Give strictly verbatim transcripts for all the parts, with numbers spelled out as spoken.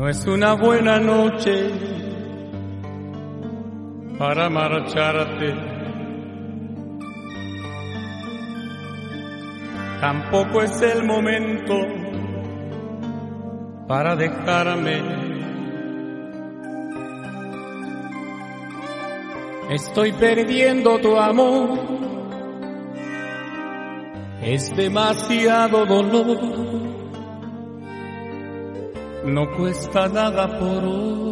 No es una buena noche para marcharte, tampoco es el momento para dejarme. Estoy perdiendo tu amor, es demasiado dolor. No cuesta nada por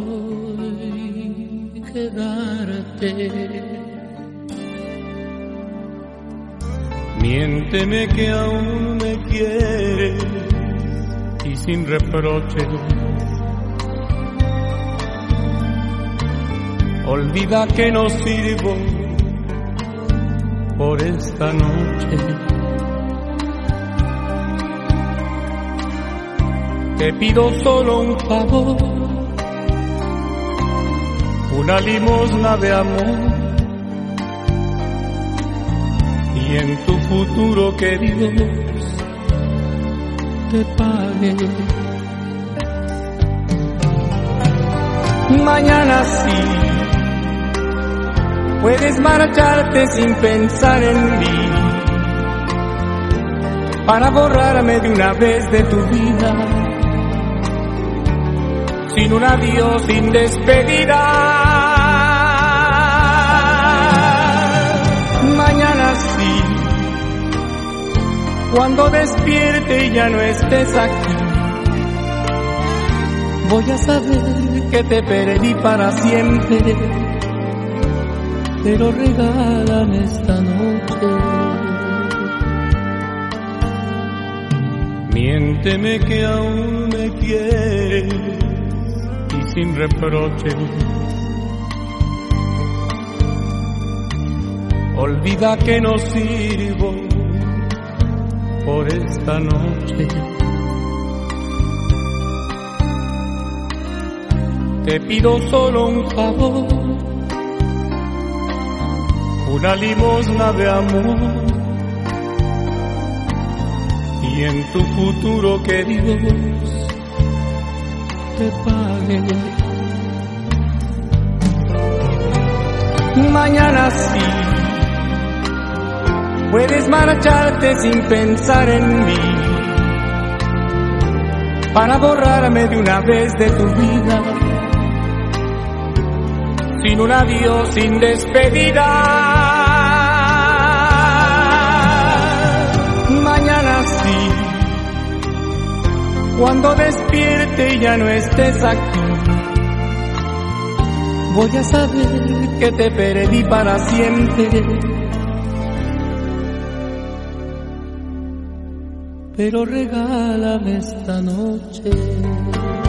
hoy quedarte. Miénteme que aún me quieres y sin reproche. Olvida que no sirvo por esta noche. Te pido solo un favor, una limosna de amor, y en tu futuro que Dios te pague. Mañana sí puedes marcharte sin pensar en mí, para borrarme de una vez de tu vida, sin un adiós, sin despedida. Mañana sí, cuando despierte y ya no estés aquí, voy a saber que te perdí para siempre, pero regálame esta noche. Miénteme que aún me quieres y sin reproche. Olvida que no sirvo por esta noche. Te pido solo un favor, una limosna de amor, y en tu futuro que Dios te pague. Mañana sí puedes marcharte sin pensar en mí, para borrarme de una vez de tu vida, sin un adiós, sin despedida. Mañana sí, cuando despierte y ya no estés aquí, voy a saber que te perdí para siempre, pero regálame esta noche.